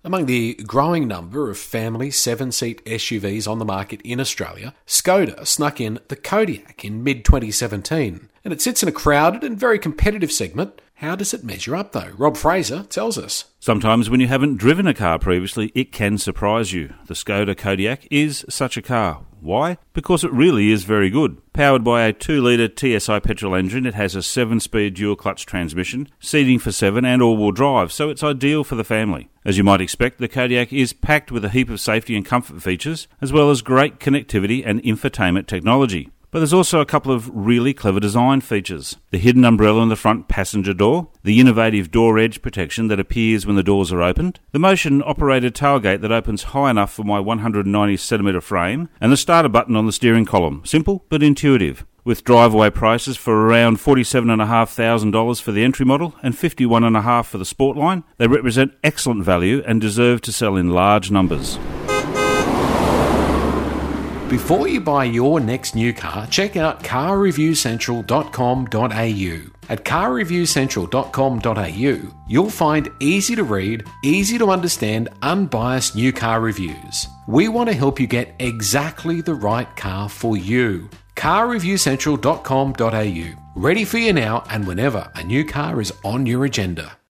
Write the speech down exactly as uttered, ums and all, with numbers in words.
Among the growing number of family seven-seat S U Vs on the market in Australia, Skoda snuck in the Kodiaq in mid twenty seventeen. And it sits in a crowded and very competitive segment. How does it measure up though? Rob Fraser tells us. Sometimes when you haven't driven a car previously, it can surprise you. The Skoda Kodiaq is such a car. Why? Because it really is very good. Powered by a two litre T S I petrol engine, it has a seven-speed dual-clutch transmission, seating for seven and all-wheel drive, so it's ideal for the family. As you might expect, the Kodiaq is packed with a heap of safety and comfort features, as well as great connectivity and infotainment technology. But there's also a couple of really clever design features. The hidden umbrella in the front passenger door, the innovative door edge protection that appears when the doors are opened, the motion-operated tailgate that opens high enough for my one hundred ninety centimetre frame, and the starter button on the steering column. Simple but intuitive. With drive-away prices for around forty-seven thousand five hundred dollars for the entry model and fifty-one thousand five hundred dollars for the sport line, they represent excellent value and deserve to sell in large numbers. Before you buy your next new car, check out car review central dot com dot a u. At car review central dot com dot a u, you'll find easy to read, easy to understand, unbiased new car reviews. We want to help you get exactly the right car for you. car review central dot com dot a u. Ready for you now and whenever a new car is on your agenda.